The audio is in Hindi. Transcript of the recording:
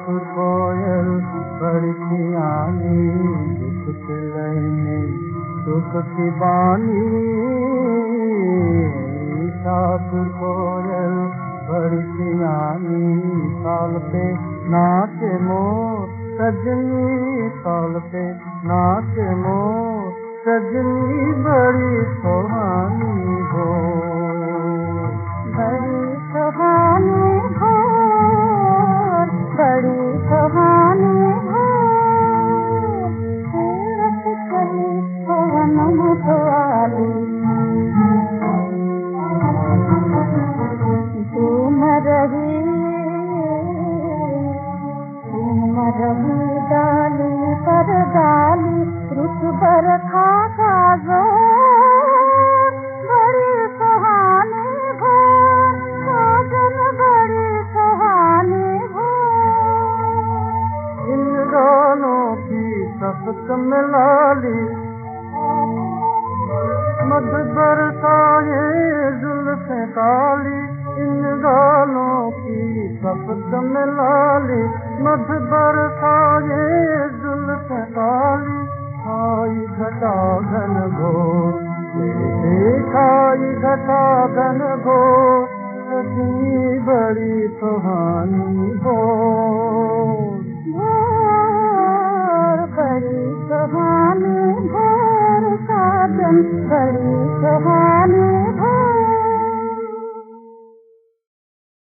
कोयल बड़ी सियानी, दुख के लहने सुख की बानी। ठाकुर कोयल बड़ी सियानी, ताल पे नाचे मोर सजनी, ताल पे नाचे मोर सजनी, बड़ी सुहानी हो, बड़ी सुहानी हो, बड़ी सुहानी हो। सूरत चली पवन मतवाली, झूम रही डाली पर डाली, रुत बरखा का जोर, बड़ी सुहानी हो काजल, बड़ी सुहानी हो। इन गानों की सफत मिलाली, मध बरसाए जुल्फ़ें काली। इन गानों की सफत मिलाली, मध बरसाए जुल्फ़ें काली। खाई घटा घन घोर, खाई घटा घन घोर, सजनी बड़ी सुहानी हो, भोर बड़ी सुहानी, भोर साजन बड़ी